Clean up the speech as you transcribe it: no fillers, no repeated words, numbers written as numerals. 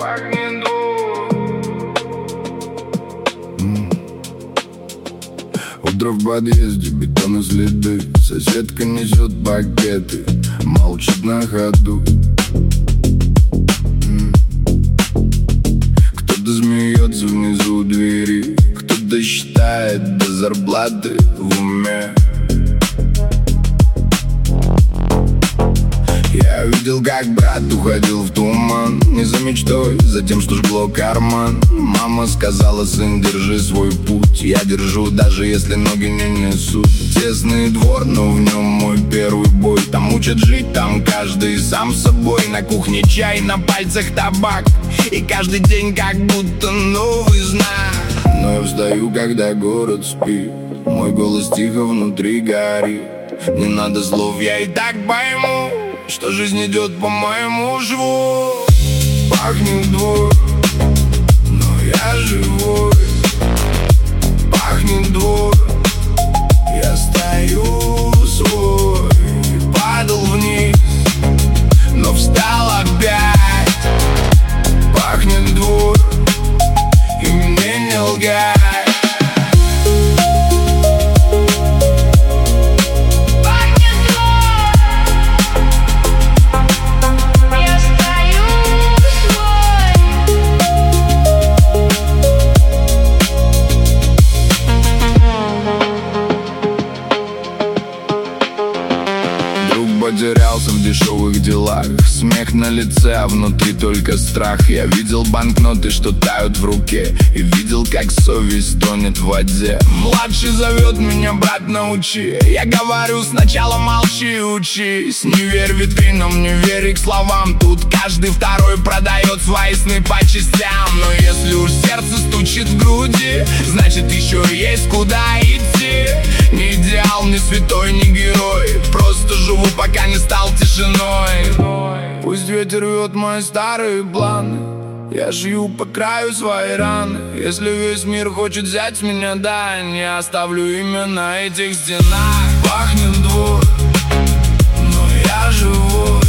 пахнет двор. Утро в подъезде, бетонные следы. Соседка несет пакеты, молчит на ходу. Кто-то смеется внизу у двери, кто-то считает до зарплаты в уме. Я видел, как брат уходил в туман, не за мечтой, за тем, что жгло карман. Мама сказала: сын, держи свой путь. Я держу, даже если ноги не несут. Тесный двор, но в нем мой первый бой. Там учат жить, там каждый сам собой. На кухне чай, на пальцах табак, и каждый день как будто новый знак. Но я встаю, когда город спит, мой голос тихо внутри горит. Не надо слов, я и так пойму, что жизнь идет по моему шву. Пахнет двор, но я живой. Пахнет двор, я стою свой. Падал вниз, но встал опять. Пахнет двор, и мне не лгать. Потерялся в дешевых делах, смех на лице, а внутри только страх. Я видел банкноты, что тают в руке, и видел, как совесть тонет в воде. Младший зовет меня: брат, научи. Я говорю: сначала молчи, учись. Не верь витринам, не верь их словам. Тут каждый второй продает свои сны по частям. Но если уж сердце стучит в груди, значит еще есть куда идти. Не идеал, не святой, не герой, просто живу, пока не стал тишиной. Пусть ветер рвет мои старые планы, я жью по краю своей раны. Если весь мир хочет взять меня, да, не оставлю имя на этих стенах. Пахнет двор, но я живой.